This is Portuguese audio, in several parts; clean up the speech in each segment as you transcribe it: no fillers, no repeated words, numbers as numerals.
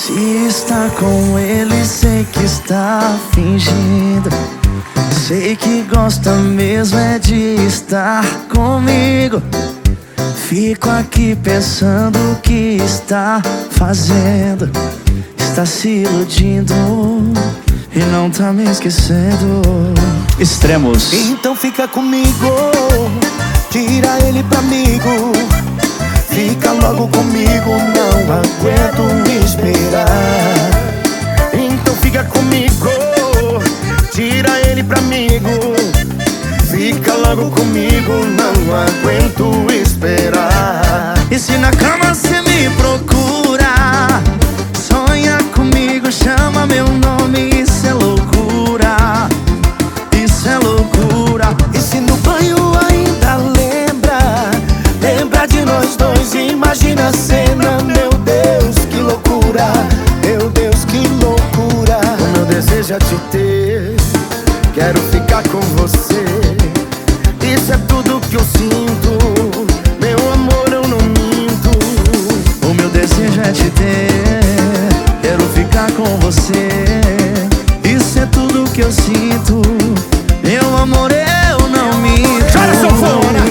Se está com ele, sei que está fingindo. Sei que gosta mesmo é de estar comigo. Fico aqui pensando o que está fazendo. Está se iludindo e não tá me esquecendo. Extremos. Então fica comigo, tira ele pra amigo. Fica logo comigo, não aguento me esperar. Então fica comigo, tira ele pra amigo. Fica logo comigo, não aguento esperar. E se na cama cê me procura, sonha comigo, chama meu nome, isso é loucura. Isso é loucura. E se no banho ainda lembra de nós dois, imagina a cena, meu Deus, que loucura. Meu Deus, que loucura. O meu desejo é te ter, quero ficar com você. Isso é tudo que eu sinto, meu amor, eu não minto. O meu desejo é te ter, quero ficar com você. Isso é tudo que eu sinto, meu amor, eu não minto. Cara, sanfona,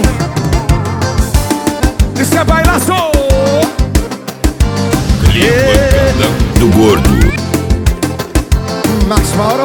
isso é bailaço. Clima do Gordo. Max Mauro,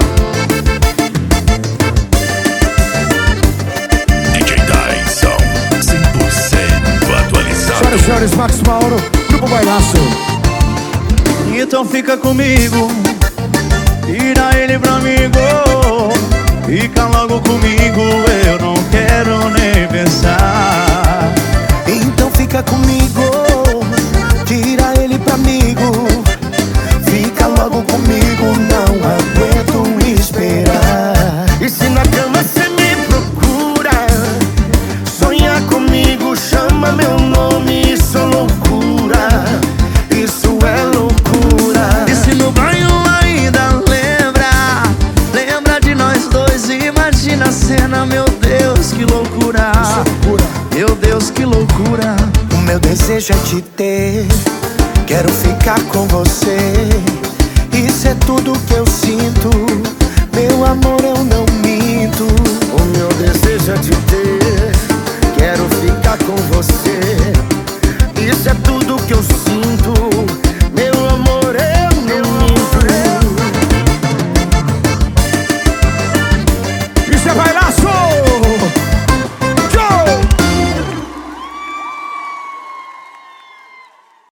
DJ Tyson, 100% atualizado. senhores, Max Mauro, Grupo Bailaço. Então fica comigo, tira ele pra amigo. Fica logo comigo, eu não quero nem pensar. Então fica comigo, tira ele pra amigo. Fica logo comigo, não aguento esperar. E se na cama cê me procura, sonha comigo, chama meu nome, isso é loucura. Isso é loucura. E se no banho ainda lembra de nós dois, imagina a cena, meu Deus, que loucura. Meu Deus, que loucura. O meu desejo é te ter, quero ficar com você. Isso é tudo que eu sei.